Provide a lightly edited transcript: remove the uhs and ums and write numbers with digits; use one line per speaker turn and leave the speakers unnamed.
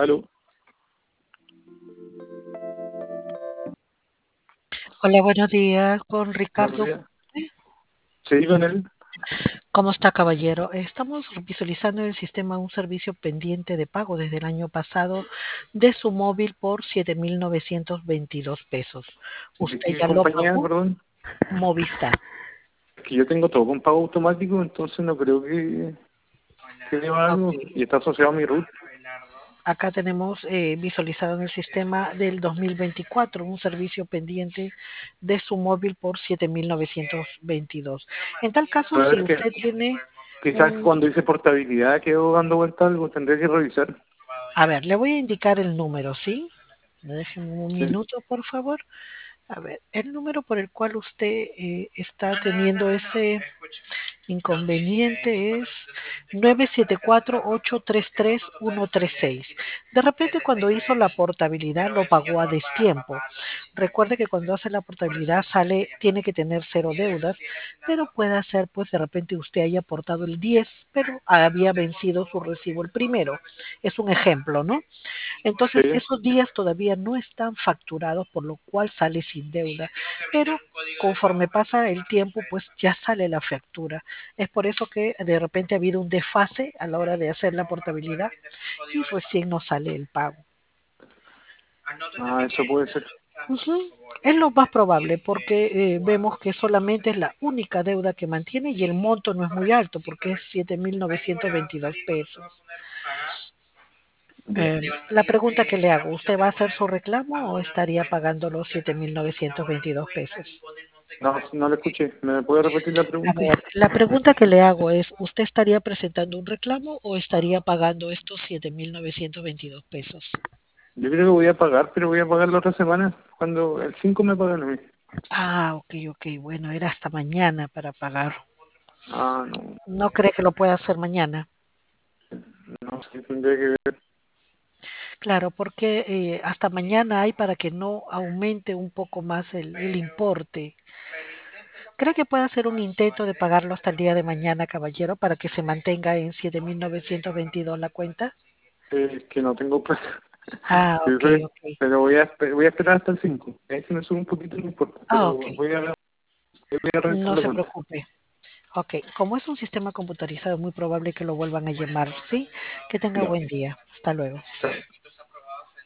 Aló,
Hola, buenos días, con
buenos
Ricardo.
días. Sí, con él.
¿Cómo está, caballero? Estamos visualizando en el sistema un servicio pendiente de pago desde el año pasado de su móvil por 7.922 pesos.
¿De
¿Usted
qué
ya lo
compañía,
pagó?
perdón?
Movistar.
Es que yo tengo todo con pago automático, entonces no creo que deba
Ok.
algo. Y está asociado a mi root.
Acá tenemos visualizado en el sistema del 2024 un servicio pendiente de su móvil por 7.922. En tal caso,
Pero a
si
ver, que
usted tiene
quizás
un...
cuando hice portabilidad quedó dando vuelta algo, tendré que revisar.
A ver, le voy a indicar el número, ¿sí? Déjeme un
Sí,
minuto, por favor. A ver, el número por el cual usted está teniendo ese inconveniente es 974-833-136. De repente cuando hizo la portabilidad lo pagó a destiempo. Recuerde que cuando hace la portabilidad sale, tiene que tener cero deudas, pero puede ser pues de repente usted haya aportado el 10, pero había vencido su recibo el primero. Es un ejemplo, ¿no?
sí.
Entonces, esos días todavía no están facturados, por lo cual sale sin deuda, pero conforme pasa el tiempo, pues ya sale la factura. Es por eso que de repente ha habido un desfase a la hora de hacer la portabilidad y recién nos sale el pago.
Ah, eso puede ser.
Ujú. Es lo más probable porque vemos que solamente es la única deuda que mantiene y el monto no es muy alto porque es 7.922 pesos.
Ya.
La pregunta que le hago, ¿usted va a hacer su reclamo o estaría pagando los 7.922 pesos?
No, no lo escuché. ¿Me puede repetir la
A
pregunta?
ver, la pregunta que le hago es, ¿usted estaría presentando un reclamo o estaría pagando estos 7.922 pesos?
Yo creo que voy a pagar, pero voy a pagar la otra semana, cuando el 5 me pagan a mí.
Ah, ok, ok, bueno, era hasta mañana para pagar.
Ah, no,
¿No cree que lo pueda hacer mañana?
no sé, tendría que ver.
Claro, porque hasta mañana hay para que no aumente un poco más el importe. ¿Cree que puede hacer un intento de pagarlo hasta el día de mañana, caballero, para que se mantenga en 7.922 la cuenta?
Es que no tengo plata.
Ah,
Sí,
ok, ok.
pero voy a esperar hasta el 5. Ahí si me sube un poquito no importa,
Ah,
pero
ok.
voy a revisar
No
la
se
cuenta.
preocupe. Ok, como es un sistema computarizado, es muy probable que lo vuelvan a llamar, ¿sí? Que tenga
Ya,
buen día. Hasta luego.
chao.